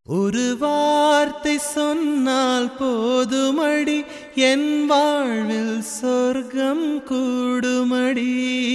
ஒரு வார்த்தை சொன்னால் போதுமடி, என் வாழ்வில் சொர்க்கம் கூடுமடி.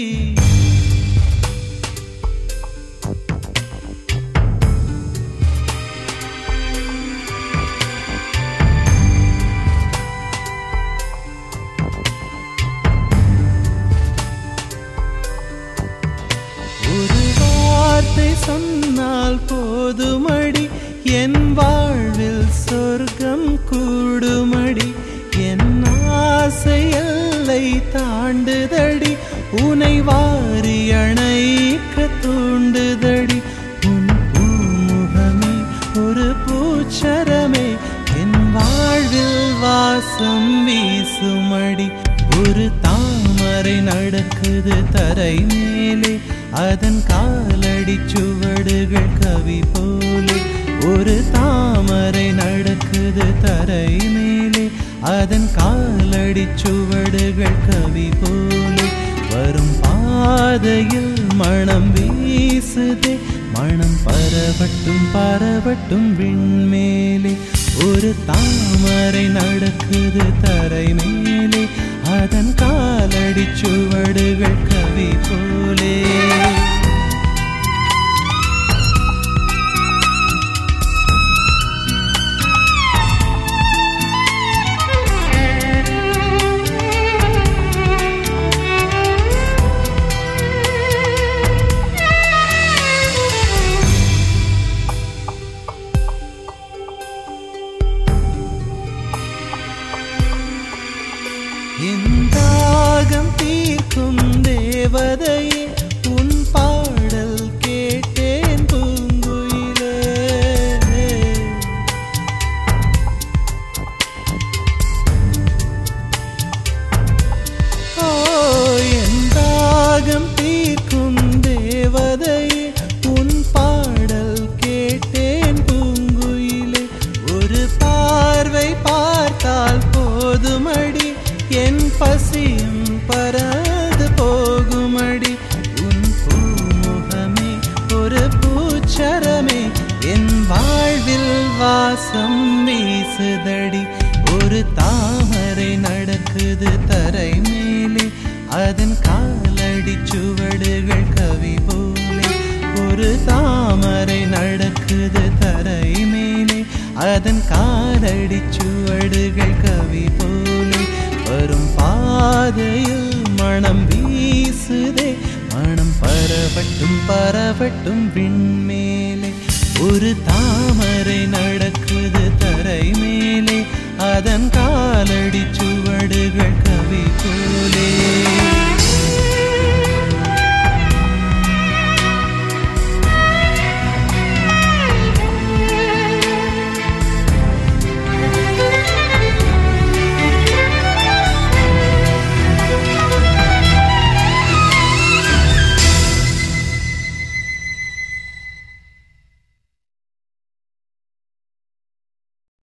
ஒரு வார்த்தை சொன்னால் போதுமடி, என் வாழ்வில் சொர்க்கம் கூடுமடி. என் ஆசை எல்லை தாண்டுதடி, உனை வாரி அணைக்க தூண்டுதடி. உன் பூமுகமே ஒரு பூச்சரமே, என் வாழ்வில் வாசம் வீசுமடி. ஒரு தாமரை நடக்குது தரை மேலே, அதன் காலடி சுவடுகள் கவி போலே. ஒரு தாமரை நடக்குது தரை மேலே, அதன் காலடி சுவடுகள் கவி போலே. வரும் பாதையில் மனம் வீசுதே, மனம் பரவட்டும் பரவட்டும் விண்மேலே. ஒரு தாமரை நடக்குது தரை மேலே, அதன் காலடி சுவடுகள் கவி போலே. என் தாகம் தீர்க்கும் தேவதையே, உன் பாடல் கேட்டேன் பூங்குயிலே. ஓ என் தாகம் தீர்க்கும் தேவதையே, உன் பாடல் கேட்டேன் பூங்குயிலே. ஒரு பார்வை பார்த்தால் போதுமடி, என் பசியும் பறந்து போகுமடி. உன் பூமுகமே ஒரு பூச்சரமே, என் வாழ்வில் வாசம் வீசுதடி. ஒரு தாமரை நடக்குது தரை மேலே, அதன் காலடி சுவடுகள் கவி போலே. ஒரு தாமரை நடக்குது தரை மேலே, அதன் காலடி சுவடுகள் கவி போலே. வரும் பாதையில் மனம் வீசுதே, மனம் பரவட்டும் பரவட்டும் விண்மேலே. ஒரு தாமரை நடக்குது தரை மேலே, அதன் காலடி